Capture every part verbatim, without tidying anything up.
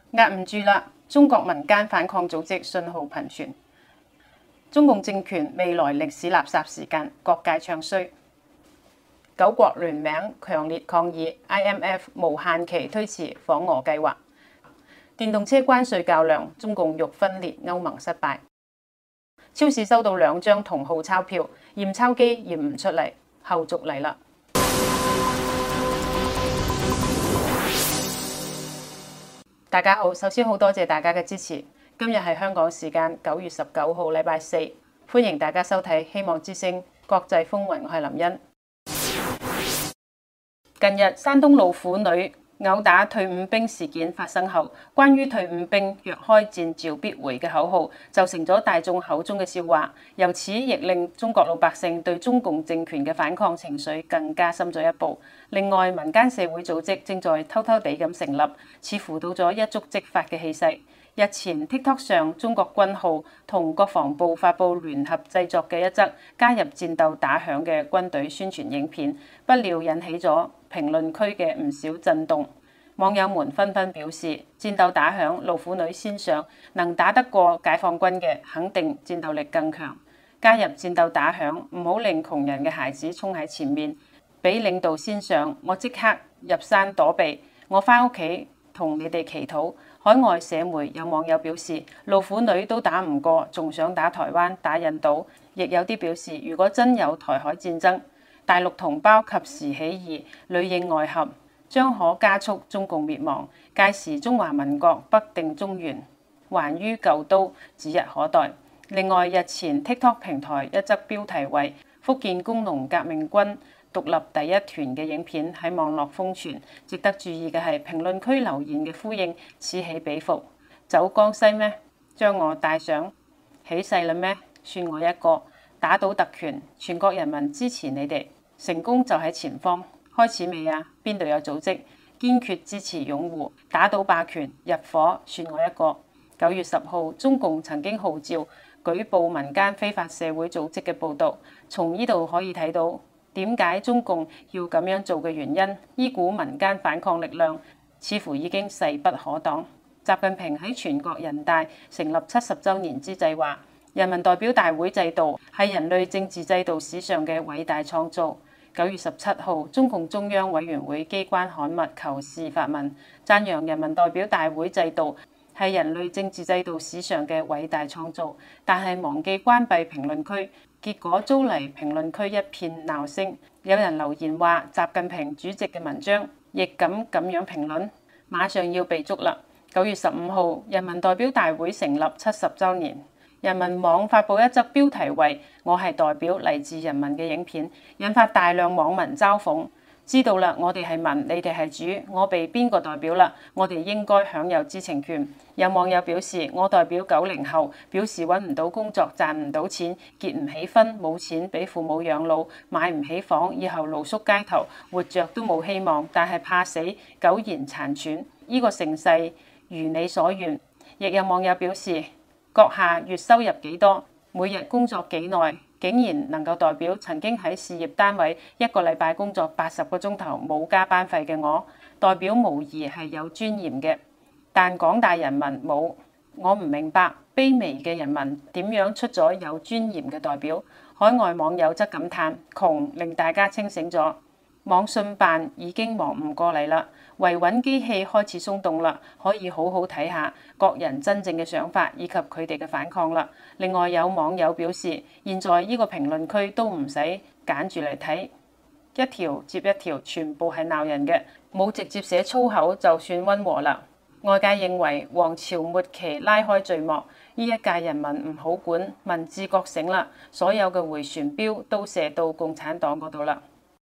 壓唔住啦！中國民間反抗組織信號頻傳，中共政權未來歷史垃圾時間，各界唱衰。九國聯名強烈抗議 I M F 無限期推遲訪俄計劃。電動車關稅較量，中共欲分裂歐盟失敗。超市收到兩張同號鈔票，驗鈔機驗唔出嚟，後續嚟啦！大家好，首先好多謝大家嘅支持。今日係香港時間九月十九號，禮拜四，歡迎大家收睇《希望之聲》國際風雲，我係林茵。近日山東老虎女毆打退伍兵事件發生後，關於退伍兵若開戰召必回嘅口號就成咗大眾口中嘅笑話，由此亦令中國老百姓對中共政權嘅反抗情緒更加深咗一步。另外，民間社會組織正在偷偷地咁成立，似乎到咗一觸即發嘅氣勢。日前 TikTok 上中國軍號同國防部發布聯合製作嘅一則加入戰鬥打響嘅軍隊宣傳影片，不料引起咗評論區嘅唔少震動。網友們紛紛表示，戰鬥打響，老虎女先上，能打得過解放軍嘅，肯定戰鬥力更強。加入戰鬥打響，唔好令窮人嘅孩子衝喺前面，俾領導先上，我即刻入山躲避，我返屋企同你哋祈禱。海外社媒有網友表示，老虎女都打唔過，仲想打台灣、打印度。亦有啲表示，如果真有台海戰爭，大陸同胞及時起義，裡應外合，將可加速中共滅亡。屆時中華民國北定中原，還於舊都，指日可待。另外，日前 TikTok 平台一則標題為福建工農革命軍獨立第一團嘅影片喺網絡瘋傳，值得注意嘅係評論區留言嘅呼應此起彼伏。走江西咩？將我帶上起勢啦咩？算我一個。打倒特權，全國人民支持你哋，成功就喺前方。開始未啊？邊度有組織？堅決支持擁護，打倒霸權，入伙算我一個。九月十號，中共曾經號召舉報民間非法社會組織嘅報導，從呢度可以睇到點解中共要咁樣做嘅原因。呢股民間反抗力量似乎已經勢不可擋。習近平喺全國人大成立七十週年之際話，人民代表大會制度係人類政治制度史上嘅偉大創造。九月十七號，中共中央委員會機關刊物《求是》發文，讚揚人民代表大會制度係人類政治制度史上嘅偉大創造，但係忘記關閉評論區，結果遭嚟評論區一片鬧聲。有人留言話，習近平主席嘅文章亦敢咁樣評論，馬上要被捉啦！九月十五號，人民代表大會成立七十週年。人民網發布一則標題為「我係代表嚟自人民」嘅影片，引發大量網民嘲諷。知道啦，我哋係民，你哋係主，我被邊個代表啦？我哋應該享有知情權。有網友表示，我代表九零後，表示揾唔到工作，賺唔到錢，結唔起婚，冇錢俾父母養老，買唔起房，以後露宿街頭，活着都冇希望，但係怕死，苟延殘喘。呢個盛世如你所願。亦有網友表示，閣下月收入幾多？每日工作幾耐？竟然能夠代表曾經喺事業單位一個禮拜工作八十個鐘頭冇加班費嘅我，代表無疑係有尊嚴嘅。但廣大人民冇，我唔明白卑微嘅人民點樣出咗有尊嚴嘅代表。海外網友則感嘆，窮令大家清醒咗。網信辦已經忙唔過嚟啦，維穩機器開始鬆動啦，可以好好睇下各人真正嘅想法以及佢哋嘅反抗啦。另外有網友表示，現在呢個評論區都唔使揀住嚟睇，一條接一條，全部係鬧人嘅，冇直接寫粗口就算溫和啦。外界認為皇朝末期拉開序幕，呢一屆人民唔好管，民智覺醒啦，所有嘅迴旋鏢都射到共產黨嗰度啦。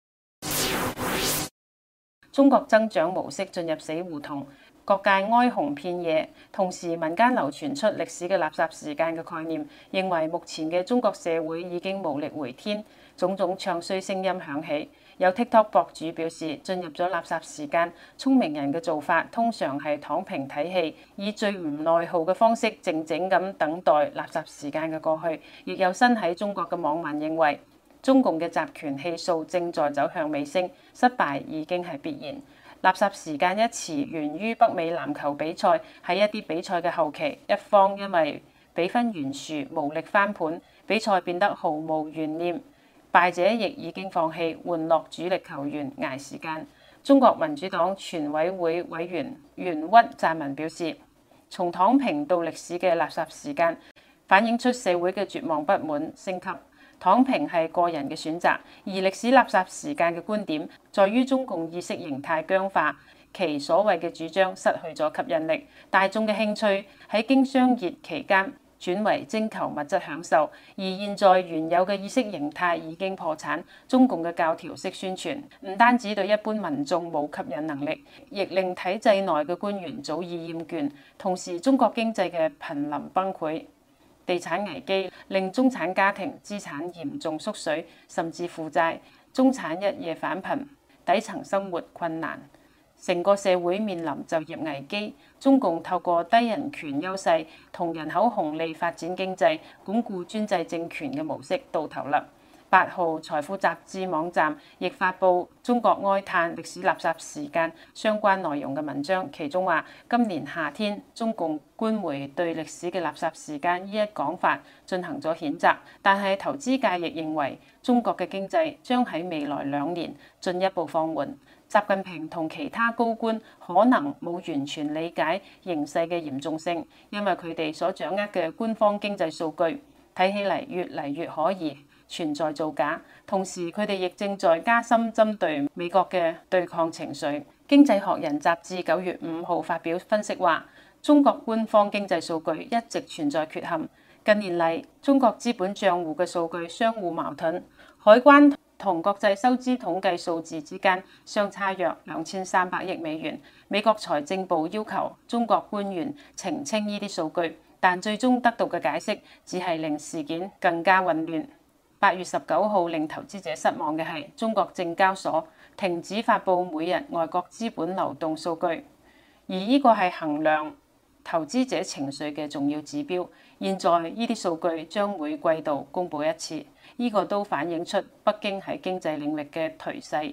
中國增長模式進入死胡同，各界哀鴻遍野。同時，民間流傳出歷史嘅垃圾時間嘅概念，認為目前嘅中國社會已經無力回天，種種唱衰聲音響起。有 TikTok 博主表示，進入咗垃圾時間，聰明人嘅做法通常係躺平睇戲，以最唔內耗嘅方式靜靜咁等待垃圾時間嘅過去。亦有身喺中國嘅網民認為，中共嘅集權氣數正在走向尾聲，失敗已經係必然。 垃圾時間一詞源於北美籃球比賽，喺一啲比賽嘅後期，一方因為比分懸殊無力翻盤，比賽變得毫無懸念，敗者亦已經放棄，玩樂主力球員捱時間。中國民主黨全委會委員袁屈撰文表示，從躺平到歷史嘅垃圾時間，反映出社會嘅絕望不滿升級。躺平係個人嘅選擇，而歷史垃圾時間嘅觀點，在於中共意識形態僵化，其所謂嘅主張失去咗吸引力，大眾嘅興趣喺經商熱期間轉為徵求物質享受，而現在原有嘅意識形態已經破產。中共嘅教條式宣傳，唔單止對一般民眾冇吸引能力，亦令體制內嘅官員早已厭倦。同時，中國經濟嘅瀕臨崩潰。地產危機令中產家庭資產嚴重縮水，甚至負債，中產一夜返貧，底層生活困難，成個社會面臨就業危機。中共透過低人權優勢同人口紅利發展經濟，鞏固專制政權嘅模式到頭啦。八號財富雜誌網站亦發布中國哀嘆歷史垃圾時間相關內容嘅文章，其中話今年夏天中共官媒對歷史嘅垃圾時間呢一講法進行咗譴責，但係投資界亦認為中國嘅經濟將喺未來兩年進一步放緩。習近平同其他高官可能冇完全理解形勢嘅嚴重性，因為佢哋所掌握嘅官方經濟數據睇起嚟越嚟越可疑，存在造假。同時，佢哋亦正在加深針對美國嘅對抗情緒。經濟學人雜誌九月五號發表分析話，中國官方經濟數據一直存在缺陷。近年嚟，中國資本帳戶嘅數據相互矛盾，海關同國際收支統計數字之間相差約兩千三百億美元。美國財政部要求中國官員澄清呢啲數據，但最終得到嘅解釋只係令事件更加混亂。八月十九號令投資者失望嘅係，中國證交所停止發布每日外國資本流動數據，而呢個係衡量投資者情緒嘅重要指標。現在呢啲數據將每季度公佈一次，呢個都反映出北京喺經濟領域嘅頹勢。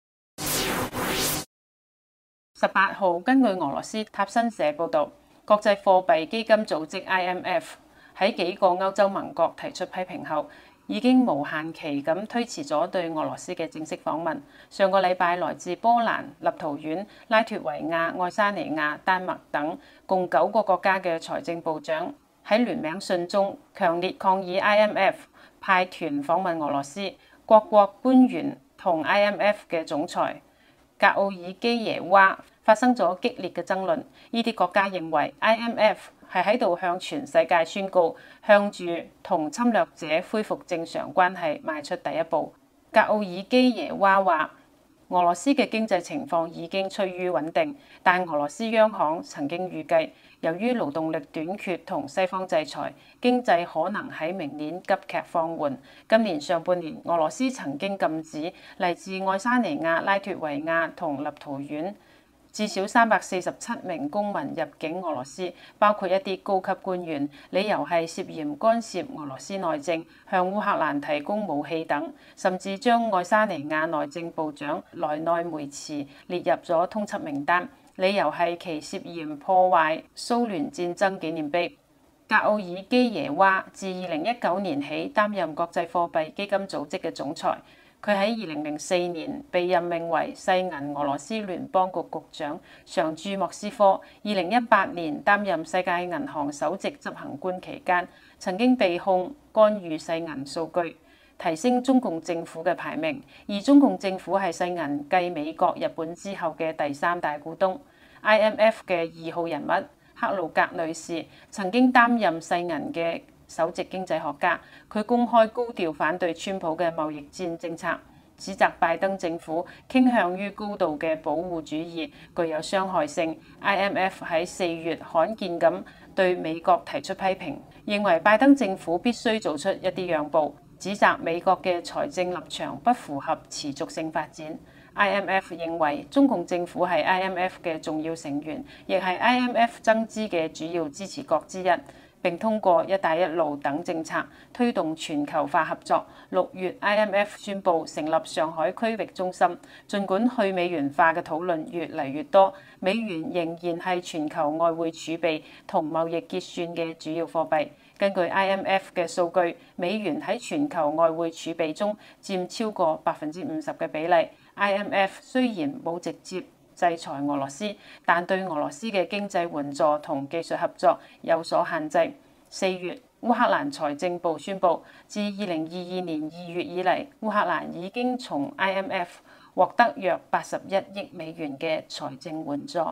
十八號，根據俄羅斯塔新社報導，國際貨幣基金組織 I M F 喺幾個歐洲盟國提出批評後，已經無限期咁推遲咗對俄羅斯嘅正式訪問。上個禮拜，來自波蘭、立陶宛、拉脫維亞、愛沙尼亞、丹麥等共九個國家嘅財政部長喺聯名信中強烈抗議 I M F 派團訪問俄羅斯。各國官員同 I M F 嘅總裁格奧爾基耶娃發生咗激烈嘅爭論。呢啲國家認為 I M F 係喺度向全世界宣告，向住同侵略者恢復正常關係邁出第一步。格奧爾基耶娃話，俄羅斯嘅經濟情況已經趨於穩定，但俄羅斯央行曾經預計，由於勞動力短缺同西方制裁，經濟可能喺明年急劇放緩。今年上半年，俄羅斯曾經禁止嚟自愛沙尼亞、拉脫維亞同立陶宛至少三百四十七名公民入境俄羅斯，包括一啲高級官員，理由係涉嫌干涉俄羅斯內政、向烏克蘭提供武器等，甚至將愛沙尼亞內政部長萊內梅茨列入咗通緝名單，理由係其涉嫌破壞蘇聯戰爭紀念碑。格奧爾基耶娃自二零一九年起擔任國際貨幣基金組織嘅總裁。佢喺二零零四年被任命為世銀俄羅斯聯邦局局長，常駐莫斯科。二零一八年擔任世界銀行首席執行官期間，曾經被控干預世銀數據，提升中共政府嘅排名。而中共政府係世銀繼美國、日本之後嘅第三大股東。I M F 嘅二號人物克魯格女士曾經擔任世銀嘅首席經濟學家，佢公開高調反對川普嘅貿易戰政策，指責拜登政府傾向於高度嘅保護主義，具有傷害性。I M F 喺四月罕見咁對美國提出批評，認為拜登政府必須做出一啲讓步，指責美國嘅財政立場不符合持續性發展。I M F 認為中共政府係 I M F 嘅重要成員，亦係 I M F 增資嘅主要支持國之一。 並通過「一帶一路」等政策推動全球化合作。六月 I M F 宣布成立上海區域中心。儘管去美元化嘅討論越嚟越多，美元仍然係全球外匯儲備同貿易結算嘅主要貨幣。根據 I M F 嘅數據，美元喺全球外匯儲備中佔超過百分之五十嘅比例。I M F 雖然冇直接制裁俄羅斯，但對俄羅斯嘅經濟援助同技術合作有所限制。四月，烏克蘭財政部宣布，自二零二二年二月以嚟，烏克蘭已經從 I M F 獲得約八十一億美元嘅財政援助。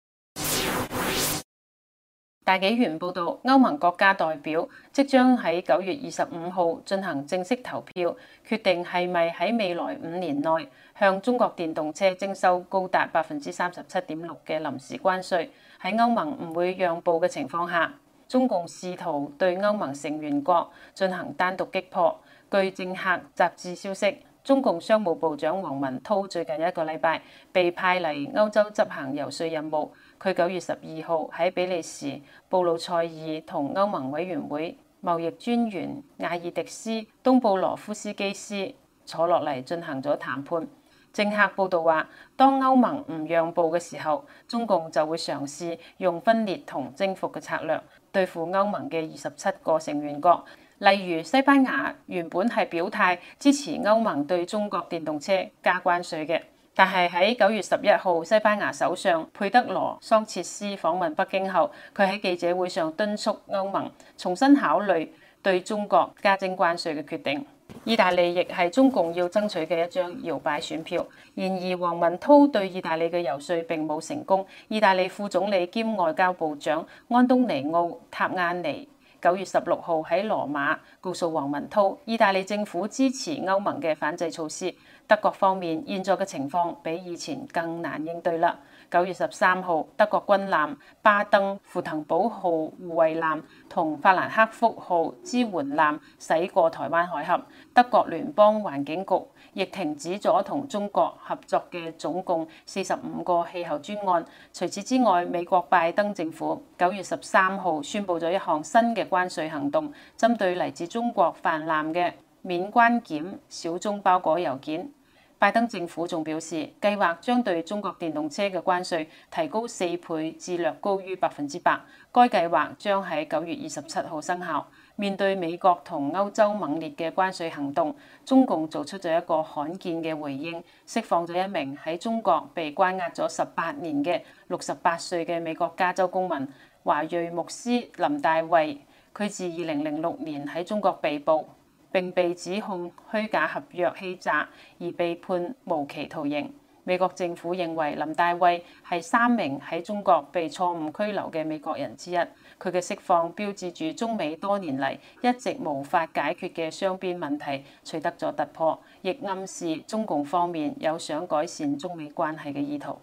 大紀元報導，歐盟國家代表即將喺九月二十五號進行正式投票，決定係咪喺未來五年內向中國電動車徵收高達百分之三十七點六嘅臨時關稅。喺歐盟唔會讓步嘅情況下，中共試圖對歐盟成員國進行單獨擊破。據政客雜誌消息，中共商務部長王文濤最近一個禮拜被派嚟歐洲執行遊說任務。佢九月十二號喺比利時布魯塞爾同歐盟委員會貿易專員亞爾迪斯·東布羅夫斯基斯坐落嚟進行咗談判。政客報道話，當歐盟唔讓步嘅時候，中共就會嘗試用分裂同征服嘅策略對付歐盟嘅二十七個成員國。例如西班牙原本係表態支持歐盟對中國電動車加關稅嘅。但係喺九月十一號，西班牙首相佩德羅桑切斯訪問北京後，佢喺記者會上敦促歐盟重新考慮對中國加徵關稅嘅決定。意大利亦係中共要爭取嘅一張搖擺選票。然而，王文濤對意大利嘅遊說並冇成功。意大利副總理兼外交部長安東尼奧塔亞尼九月十六號喺羅馬告訴王文濤，意大利政府支持歐盟嘅反制措施。德國方面現在嘅情況比以前更難應對啦。九月十三號，德國軍艦巴登符騰堡號護衛艦同法蘭克福號支援艦駛過台灣海峽，德國聯邦環境局亦停止咗同中國合作嘅總共四十五個氣候專案。除此之外，美國拜登政府九月十三號宣布咗一項新嘅關稅行動，針對嚟自中國泛濫嘅免關檢小宗包裹郵件。拜登政府仲表示，計劃將對中國電動車嘅關稅提高四倍至略高於百分之百。該計劃將喺九月二十七號生效。面對美國同歐洲猛烈嘅關稅行動，中共做出咗一個罕見嘅回應，釋放咗一名喺中國被關押咗十八年嘅六十八歲嘅美國加州公民華裔牧師林大衛。佢自二零零六年喺中國被捕，並被指控虛假合約欺詐而被判無期徒刑。美國政府認為林大衛係三名喺中國被錯誤拘留嘅美國人之一。佢嘅釋放標誌住中美多年嚟一直無法解決嘅雙邊問題取得咗突破，亦暗示中共方面有想改善中美關係嘅意圖。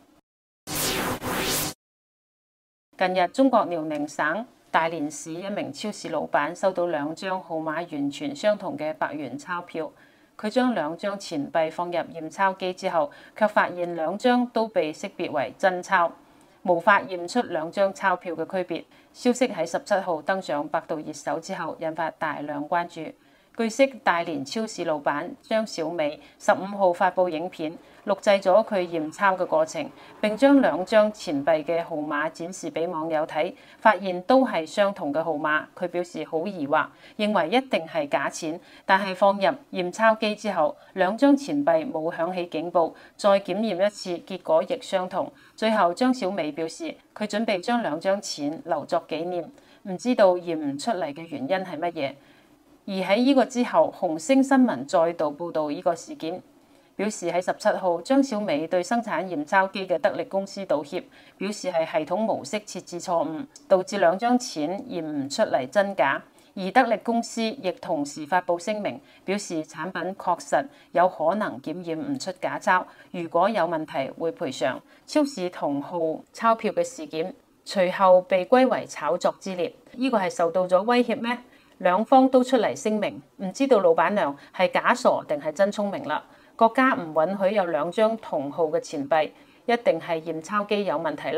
近日，中國遼寧省大連市一名超市老闆收到兩張號碼完全相同嘅百元鈔票。佢將兩張錢幣放入驗鈔機之後，卻發現兩張都被識別為真鈔，無法驗出兩張鈔票嘅區別。消息喺十七號登上百度熱搜之後，引發大量關注。據悉，大連超市老闆張小美十五號發布影片，錄製咗佢驗鈔嘅過程，並將兩張錢幣嘅號碼展示俾網友睇，發現都係相同嘅號碼。佢表示好疑惑，認為一定係假錢，但係放入驗鈔機之後，兩張錢幣冇響起警報，再檢驗一次，結果亦相同。最後，張小美表示佢準備將兩張錢留作紀念，唔知道驗唔出嚟嘅原因係乜嘢。而喺呢個之後，紅星新聞再度報導呢個事件，表示喺十七號，張小美對生產驗鈔機嘅得力公司道歉，表示係系統模式設置錯誤，導致兩張錢驗唔出嚟真假。而得力公司亦同時發布聲明，表示產品確實有可能檢驗唔出假鈔，如果有問題會賠償。超市同號鈔票嘅事件隨後被歸為炒作之列，呢個係受到咗威脅咩？兩方都出嚟聲明，唔知道老闆娘係假傻定係真聰明啦。國家唔允許有兩張同號嘅錢幣，一定係驗鈔機有問題啦。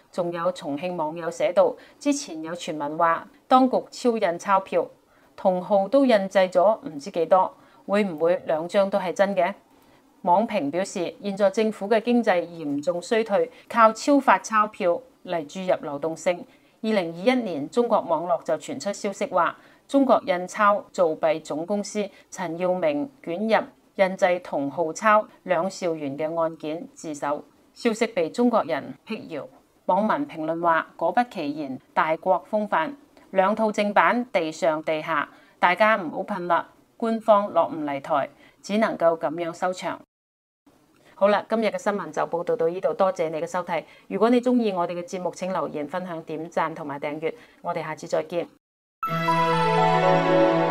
仲有重慶網友寫道，之前有傳聞話當局超印鈔票，同號都印製咗唔知幾多，會唔會兩張都係真嘅？網評表示，現在政府嘅經濟嚴重衰退，靠超發鈔票嚟注入流動性。二零二一年，中國網絡就傳出消息話，中國印鈔造幣總公司陳耀明捲入印製同號鈔兩兆元嘅案件自首，消息被中國人闢謠。網民評論話，果不其然，大國風範，兩套正版地上地下，大家唔好噴啦，官方落唔嚟台，只能夠咁樣收場。好啦，今日嘅新聞就報道到呢度，多謝你嘅收睇。如果你鍾意我哋嘅節目，請留言、分享、點讚同埋訂閱。我哋下次再見。